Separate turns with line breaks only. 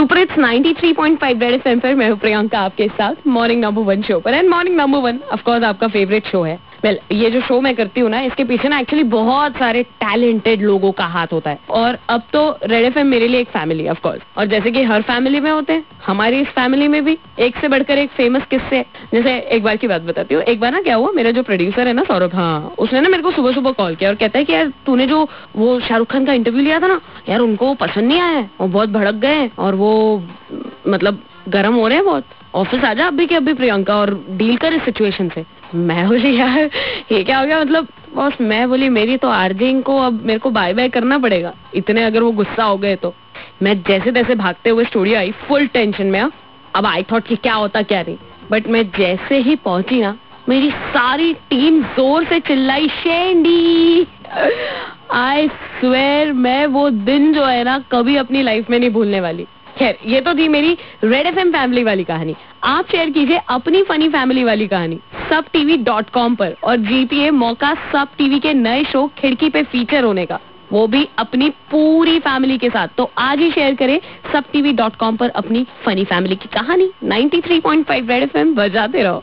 Super hits 93.5 red FM पर मैं हूँ प्रियंका आपके साथ मॉर्निंग नंबर 1 शो पर। And morning number 1 of course आपका फेवरेट शो है। वेल, ये जो शो मैं करती हूँ ना, इसके पीछे ना एक्चुअली बहुत सारे टैलेंटेड लोगों का हाथ होता है। और अब तो रेड एफएम मेरे लिए एक फैमिली ऑफ कोर्स। और जैसे कि हर फैमिली में होते हैं, हमारी इस फैमिली में भी एक से बढ़कर एक फेमस किस्से है। जैसे एक बार की बात बताती हूँ। एक बार ना क्या हुआ, मेरा जो प्रोड्यूसर है ना सौरभ, हाँ, उसने ना मेरे को सुबह सुबह कॉल किया और कहता है कि यार तूने जो वो शाहरुख खान का इंटरव्यू लिया था ना, यार उनको पसंद नहीं आया है, वो बहुत भड़क गए हैं और वो मतलब गर्म हो रहे हैं बहुत। ऑफिस आ जा अभी के अभी प्रियंका और डील कर इस सिचुएशन से। मैं बोली यार ये क्या हो गया, मतलब बॉस मैं बोली मेरी तो आरजेइंग को अब मेरे को बाय बाय करना पड़ेगा, इतने अगर वो गुस्सा हो गए तो। मैं जैसे तैसे भागते हुए स्टूडियो आई फुल टेंशन में। अब आई थॉट कि क्या होता क्या नहीं, बट मैं जैसे ही पहुंची ना, मेरी सारी टीम जोर से चिल्लाई शेंडी। आई स्वेयर मैं वो दिन जो है ना कभी अपनी लाइफ में नहीं भूलने वाली। खैर ये तो थी मेरी रेड एफएम फैमिली वाली कहानी। आप शेयर कीजिए अपनी फनी फैमिली वाली कहानी सबटीवी.com पर। और जीपीए मौका सब टीवी के नए शो खिड़की पे फीचर होने का, वो भी अपनी पूरी फैमिली के साथ। तो आज ही शेयर करें सबटीवी.com पर अपनी फनी फैमिली की कहानी। 93.5 रेड एफएम बजाते रहो।